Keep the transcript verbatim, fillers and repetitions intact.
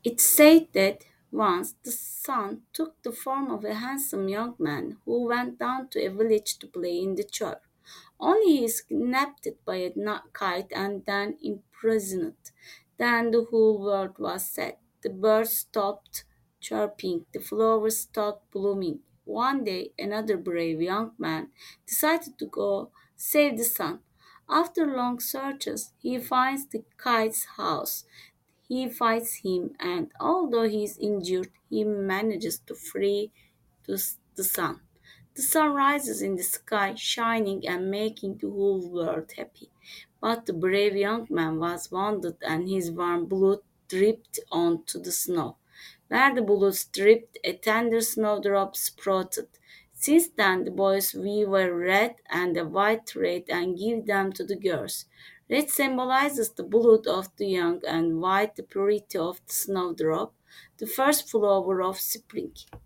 It said that once the sun took the form of a handsome young man who went down to a village to play in the church. Only he is kidnapped by a na- kite and then imprisoned. Then the whole world was sad. The birds stopped chirping, the flowers stopped blooming. One day, another brave young man decided to go save the sun. After long searches, he finds the kite's house. He fights him, and although he is injured, he manages to free to s- the sun. The sun rises in the sky, shining and making the whole world happy. But the brave young man was wounded, and his warm blood dripped onto the snow. Where the bullets dripped, a tender snowdrop sprouted. Since then, the boys weave a red and a white thread and give them to the girls. Red symbolizes the blood of the young, and white the purity of the snowdrop, the first flower of spring.